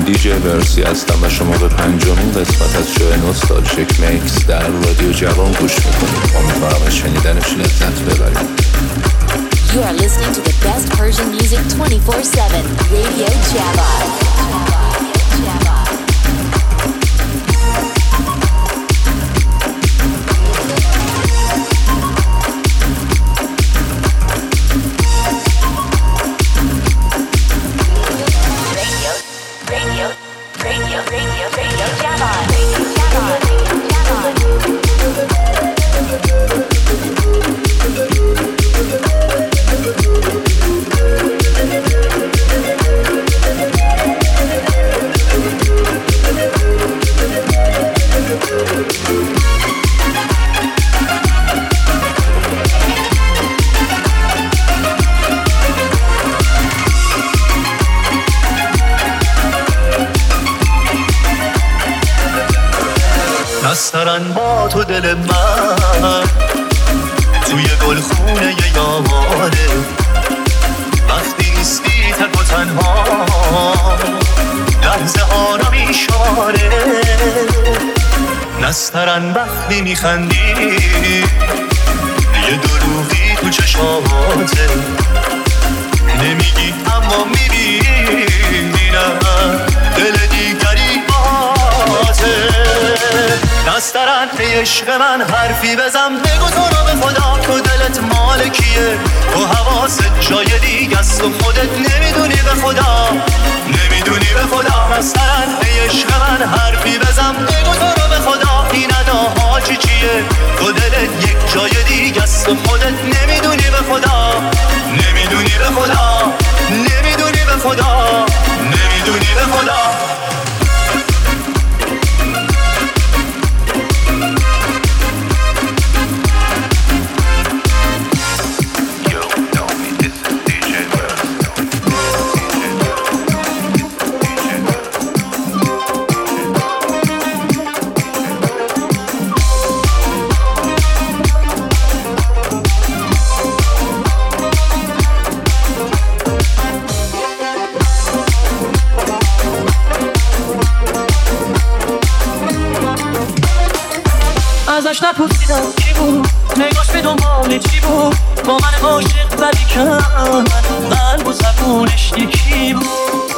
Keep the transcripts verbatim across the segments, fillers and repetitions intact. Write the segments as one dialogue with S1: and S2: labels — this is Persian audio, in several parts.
S1: دیجی ورسی هستم و شما به پنجمین قسمت از شو نوستالژیک میکس در رادیو جوان گوش میکنید. امیدوارم از شنیدنش لذت ببرید.
S2: You are listening to the best Persian music twenty-four seven. Radio Java.
S3: نسترن با تو دل من توی گلخونه ی یامانه وقتی نیستی تک و تنها لحظه ها را میشاره نسترن وقتی میخندی یه دروغی تو چشماته نمیگی اما میبینم دل دیگری باته نسترن ای عشق من حرفی بزن بگو تو رو به خدا تو دلت مال کیه تو حواست جای دیگه است و خودت نمیدونی به خدا نمیدونی به خدا نسترن ای عشق من حرفی بزن بگو تو رو به خدا این اداها چی چیه تو دلت یک جای دیگه است و خودت نمیدونی به خدا نمیدونی به خدا نمیدونی به خدا نمیدونی به خدا
S4: ازش نپرسیدم کی بود نگاش به دنبال چی بود با من عاشق ولی کن قلب و زبونش یکی بود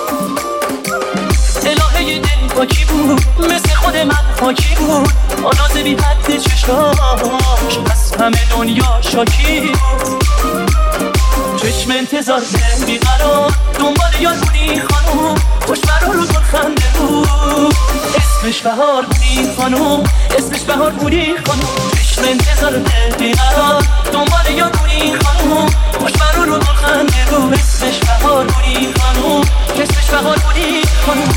S4: الهه دل پاکی بود مثل خود من خاکی بود آناز بی حد چشماش از همه دنیا شاکی بود چشم انتظار دل بیقرار دنبال یاد بودی خانوم خوش برا رو گل خنده بود اسمش بهار بودی خانوم اسمش بهار بودی خانوم چشم انتظار دل بیقرار دنبال یاد بودی خانوم خوش برا رو گل خنده بود اسمش بهار بودی خانوم اسمش بهار بودی خانوم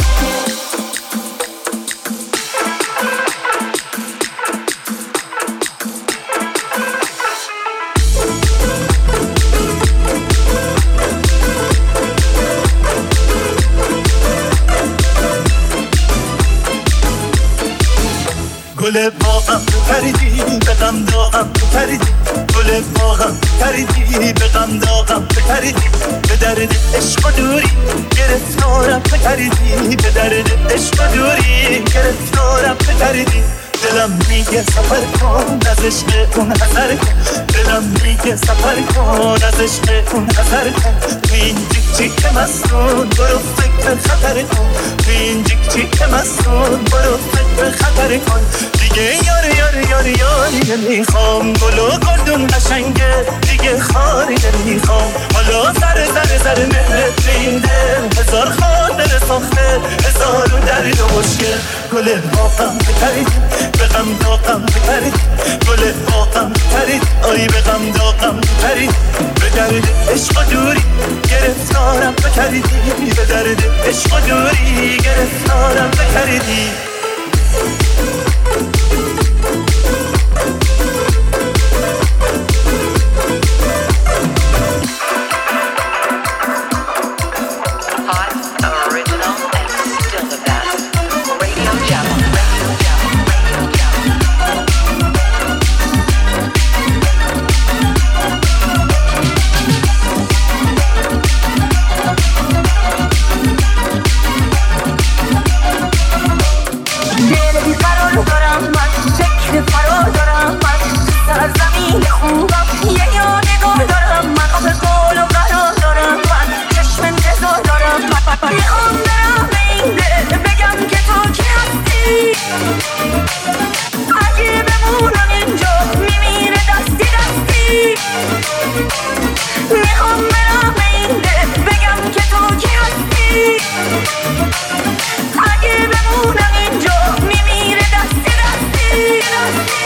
S3: گل باغم پریدی به غم داغم پریدی گل باغم پریدی به غم داغم پریدی به درد عشق و دوری گرفتارم پریدی به درد عشق و دوری گرفتارم پریدی دلم میگه سفر کن از عشق اون حذر کن دلم میگه سفر کن از عشق اون حذر کن تو این جیک جیک مستون برو فکر خطر کن تو این جیک جیک مستون برو فکر خطر کن دیگه یار یار یار یاری نمیخوام گل و گلدون قشنگه دیگه خاری نمیخوام حالا سر سر سر مهرت به این دل هزار خاطر ساخته هزار درد و مشکل گل باقم بپرید به غم داغم بپرید گل باقم بپرید آی به غم داغم بپرید به درد عشق و دوری گرفتارم بپریدی به درد عشق و دوری گرفتارم بپریدی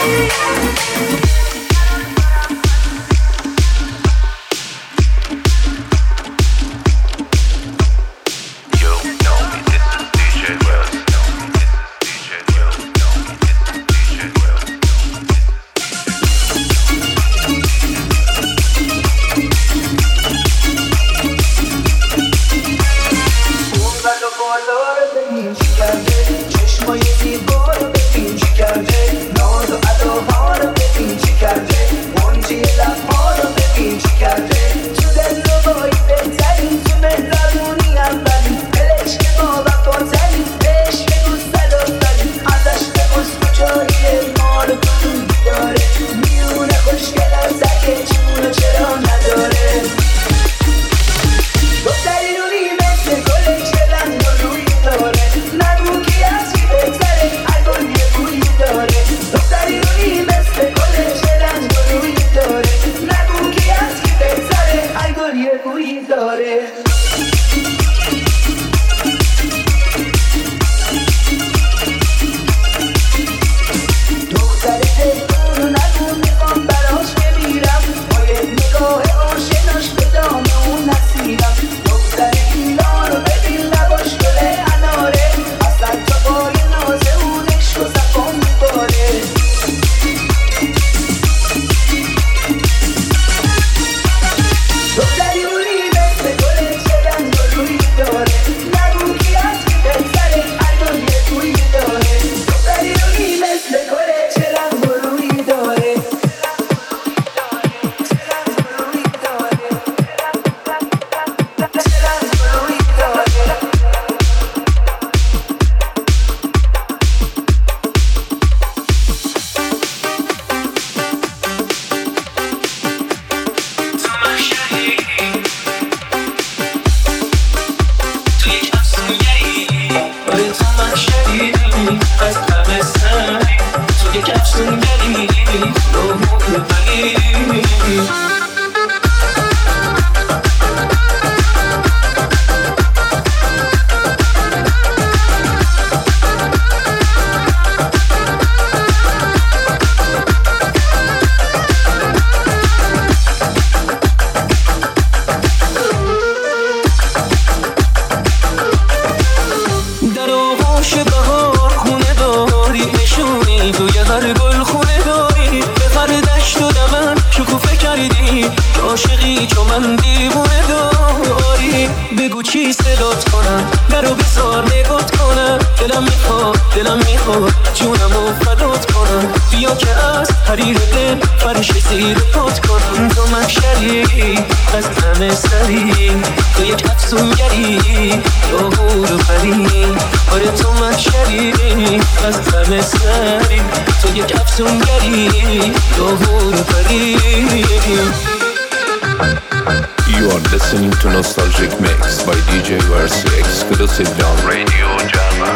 S1: You are listening to Nostalgic Mix by D J Versi exclusive on Radio Java.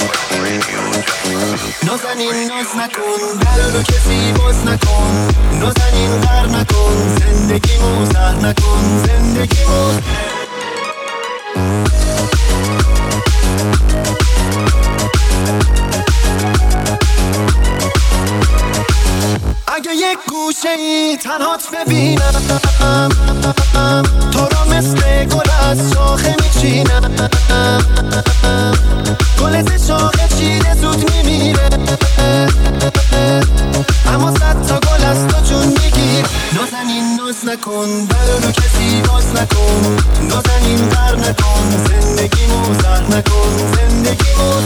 S5: نازنین ناز نکن در رو کسی باز نکن نازنین غر نکن زندگیمو زهر نکن زندگیمو اگه یک گوشه ای تنهات ببینم تو را مثل گل از شاخه میچینم گل ز شاخه چیده زود میمیره اما صد تا گل از تو جون میگیر نازنین ناز نکن در رو کسی باز نکن نازنین غر نکن زندگیمو زهر نکن زندگیمو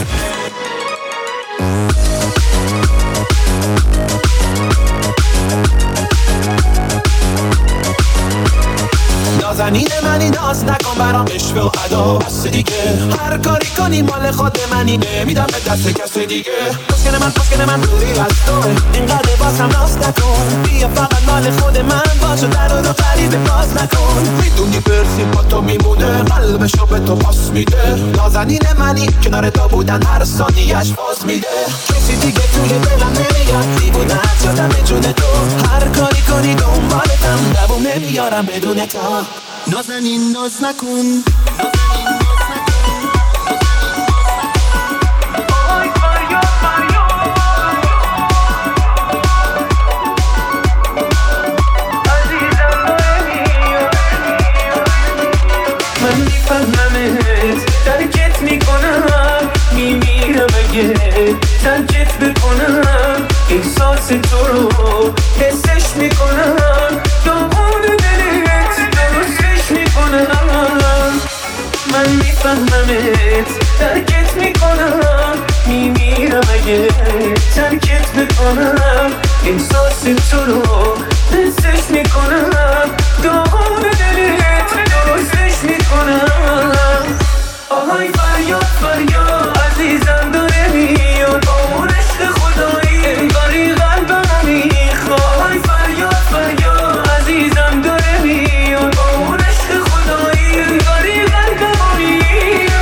S5: نازنین منی ناز نکن برام عشق و ادا بس دیگه هر کاری کنی مال خود منی نمیدم به دست کسی دیگه پسکن من پسکن من روی از توه اینقدر بازم ناز نکن بیا فقط مال خود من باشو در رو غریبه باز نکن میدونی برسیم با تو میمونه قلبشو به تو پاس میده نازنین منی کنار تو بودن هر ثانیه‌اش باز میده کسی دیگه توی دلم نمیاد دیوونه شدم به جون تو هر کاری کنی دنبالتم دووم نمیارم بدون تو نازنین ناز نکن احساس تو رو حسش میکنم، داغون دلت درستش میکنم. من میفهممت ترکت میکنم، میمیرم اگه ترکت بکنم. احساس تو رو حسش میکنم، داغون دلت درستش میکنم. آهای فریاد فریاد عزیزم داره میاد، اون عشق خدایی انگاری قلبم میخواد. آهای فریاد فریاد عزیزم داره میاد، اون عشق خدایی انگاری قلبم میخواد.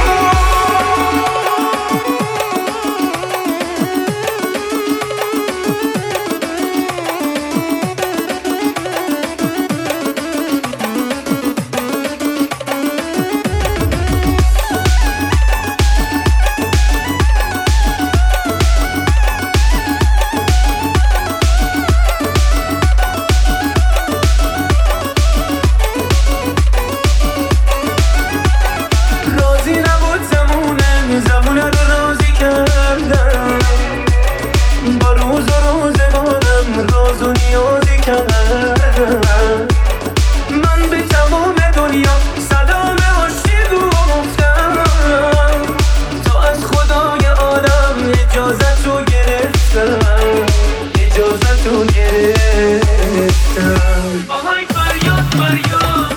S5: من به تمام دنیا سلام عاشق گفتم، تا از خدای عالم اجازت رو گرفتم، اجازت رو گرفتم. آهای فریاد فریاد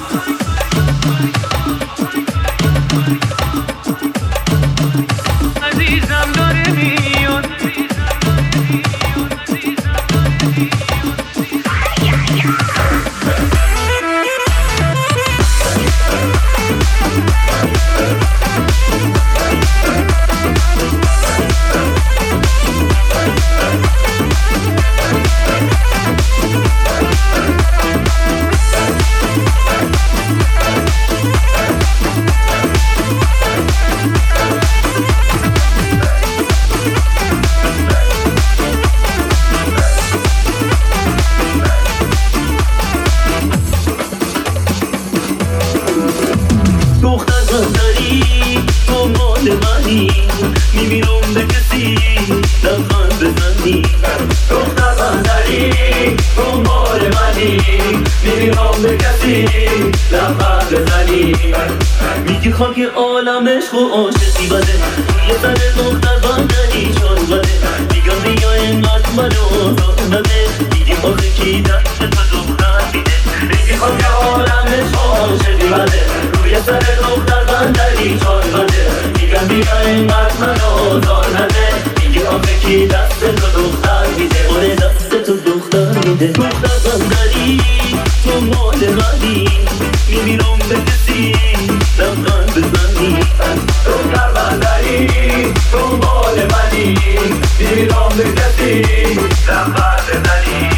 S5: عزیزم داره میاد. میمیرم به کسی لبخند بزنی، دختر بندری دنبال منی. میمیرم به کسی لبخند بزنی، میگی خاک عالم عشق و عاشقی بده، روی سر دختر بندری چون بده. میگم بیا اینقدر منو آزار نده، میگی آخه کی دست تو دختر میده. میگی خاک عالم عشق و عاشقی بده، روی سر دختر بندری چون بده. میگم بیا اینقدر منو آزار نده، میگی آخه کی دست تو دختر میده. آره دست تو دختر میده. دختر بندری تو مال منی، میمیرم به کسی لبخند بزنی. دختر بندری تو مال منی، میمیرم به کسی لبخند بزنی.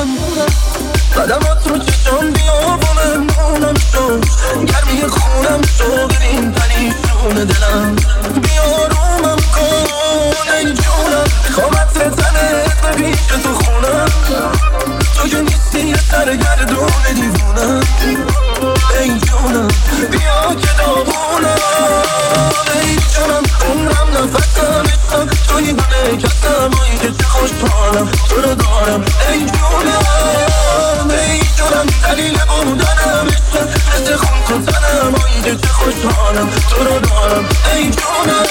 S5: جونم قدمات رو چشم بیابونم مونم شو گرمی خونم شو ببین پریشون دلم بیارومم کن ای جونم خوام عطر تنت به پیش تو خونم تو که نیستی یه سرگردون دیوونم ای جونم بیا که داغونم ای جونم عمرم نفسم عشقم توی همه کسم آیی که چه خوشحالم تو رو دارم ای جونم ای جونم دلیل بودنم عشقم مثل خون کن تنم آیی که چه خوشحالم تو رو دارم ای جونم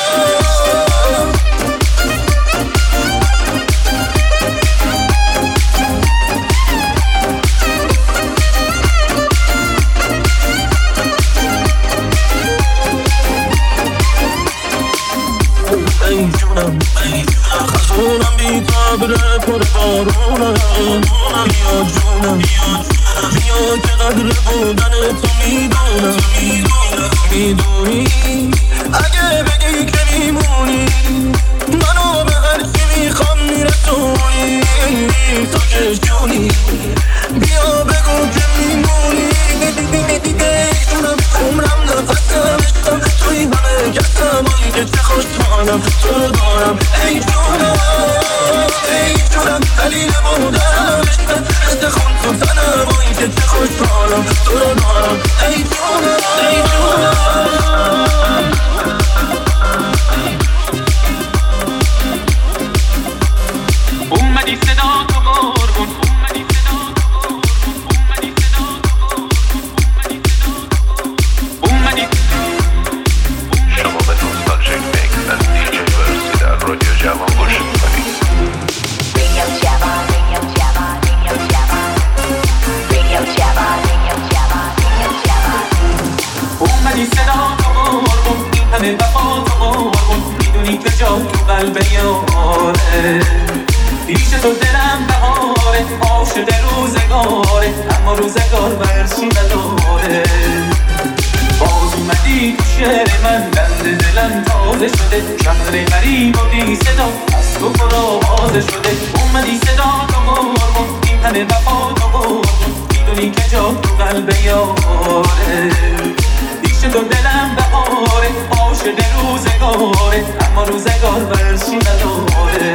S5: ای جونم خزونم بی تبره پر بارونم بیا جونم بیا که قدر بودن تو میدونم میدونی اگه بگی که میمونی منو به هرچی میخوام میرسونی تو که جونی بیا بگو که میمونی ای جونم عمرم نفسم عشقم توی همه کسم آیی که چه خوشحالم تو رو دارم ای جونم ای جونم دلیل بودنم عشقم مثل خون کن تنم آیی که چه خوشحالم تو رو دارم ای جونم ای جونم اومدی صدا تو قربون اومدی صدا تو قربون اومدی صدا تو قربون اومدی
S1: شما به نوستالژیک میکس از دی جی ورسی در رادیو جوان گوش میکنید.
S2: Radio Java, Radio Java, Radio Java, Radio Java, Radio Java, Radio Java.
S4: اومدی صدا تو قربون این همه وفا تو قربون میدونی که جا تو قلب یاره پیش تو دلم بهاره عاشق روزگاره اما روزگار برشی نداره باز اومدی تو شهر من بند دلم تازه شده شهر غریب و بی صدا از تو پرآوازه شده اومدی صدا تو قربون این همه وفا تو قربون میدونی که جا تو قلب یاره پیش تو دلم بهاره عاشق روزگاره اما روزگار برشی نداره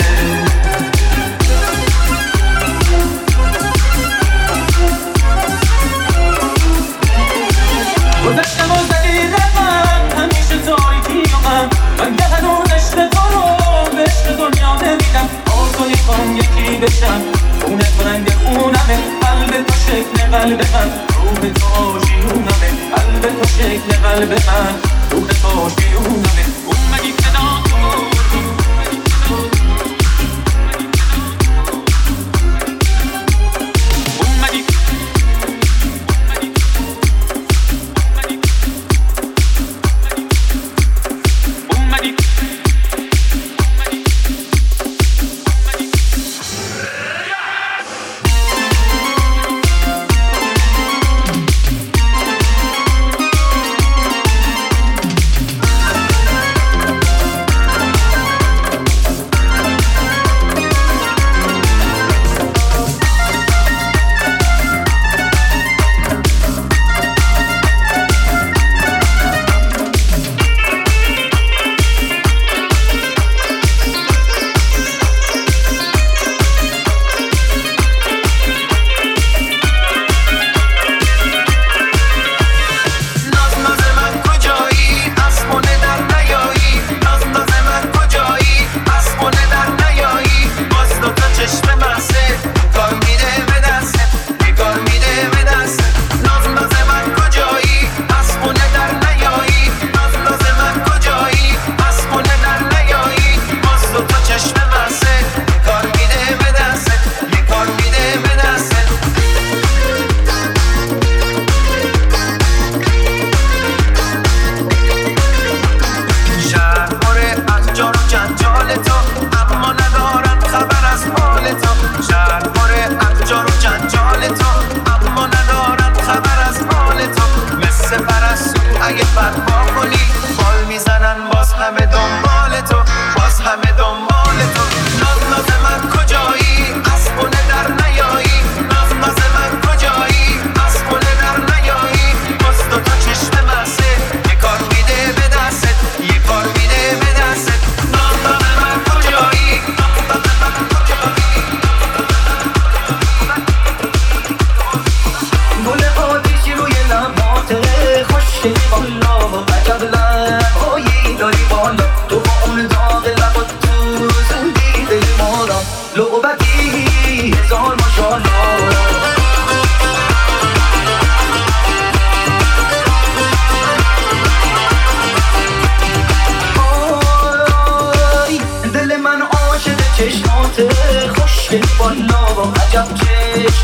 S4: گذشتم و زدی رقم همیشه تاریکی و من من که هنوز عشق تو رو به عشق دنیا نمیدم آرزوی کنم یکی بشم خونه تو رنگ خونمه قلب تو شکل قلب من روح تو آشیونمه قلب تو شکل قلب من روح تو آشیونمه اومدی صدا تو اومدی صدا اومدی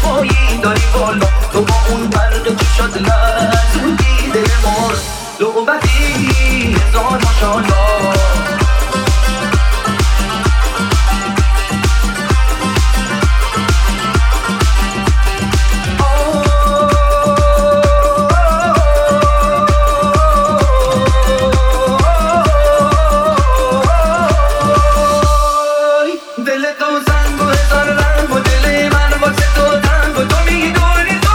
S3: چشمایی داری بالا، تو با اون برق چشات لرزوندی دل ما رو. لعبتی هزار ماشالله.
S6: دل تو زنگ و هزار رنگ و دل من واسه تو تنگ و تو میدونی تو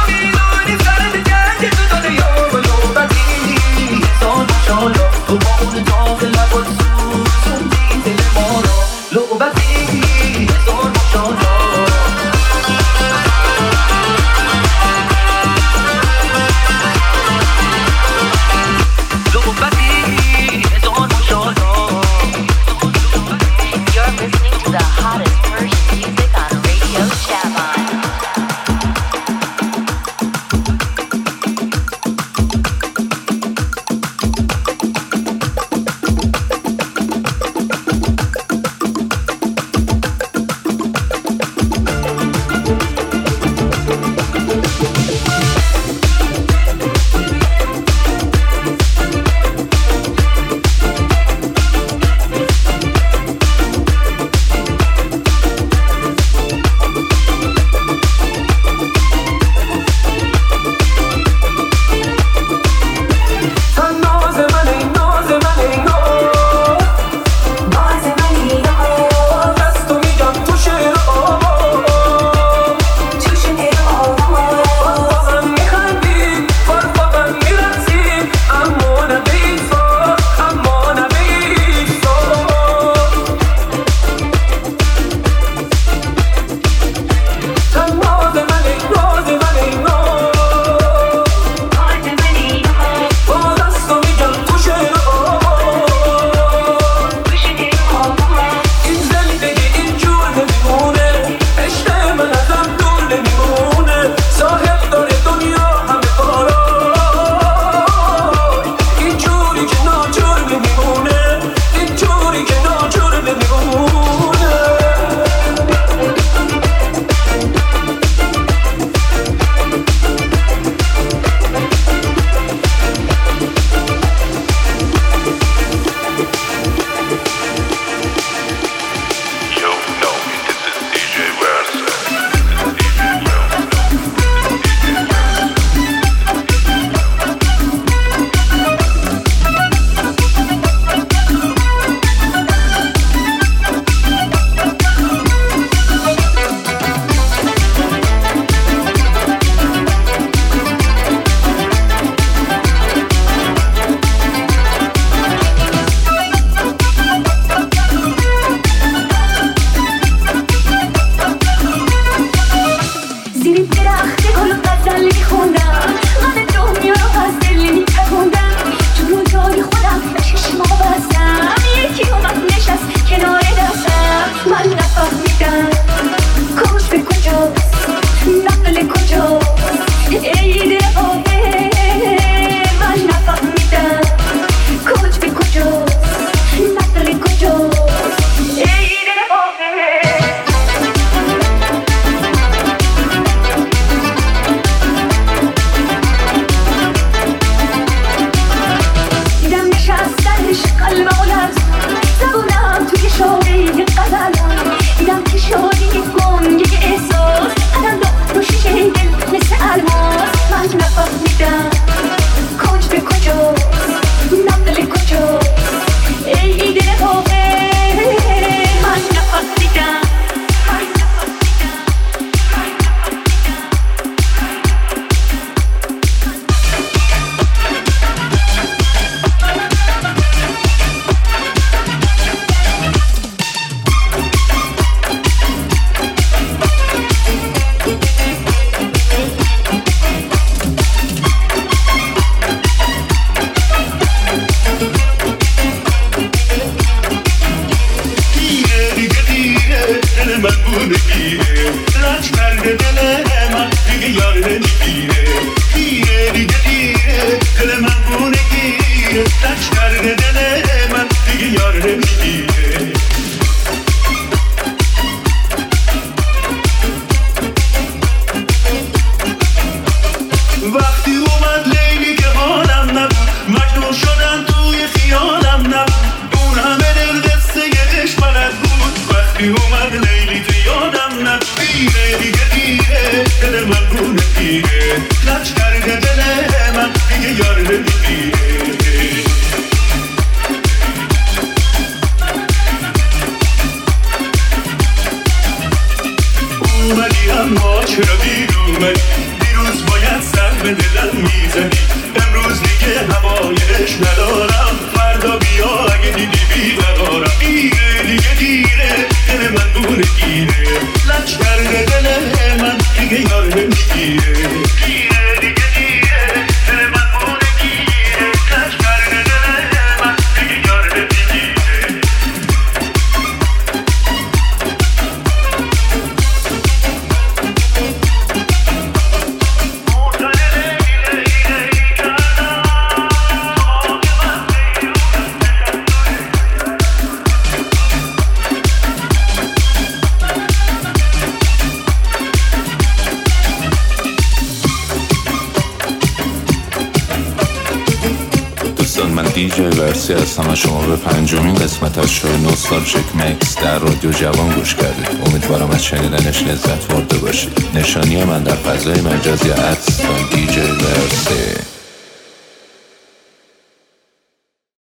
S3: دل من گونه گیره لج کرده دل من دیگه یار نمیگیره اومدی اما چرا دیر اومدی دیروز باید سر به دلم میزدی امروز دیگه همایش ندارم فردا بیا اگه دیدی بیقرارم دیره دیگه دیره دل من گونه گیره لج کرده دل من دیگه یار نمیگیره دیره دیگه دیره دل من گونه گیره لج کرده دل من دیگه یار نمیگیره
S1: من دیجی ورسی هستم و شما به پنجمین قسمت از شو نوستالژیک مکس در رادیو جوان گوش کردید. امیدوارم از شنیدنش لذت برده باشید. نشانی من در فضای مجازی ات دیجی ورسی.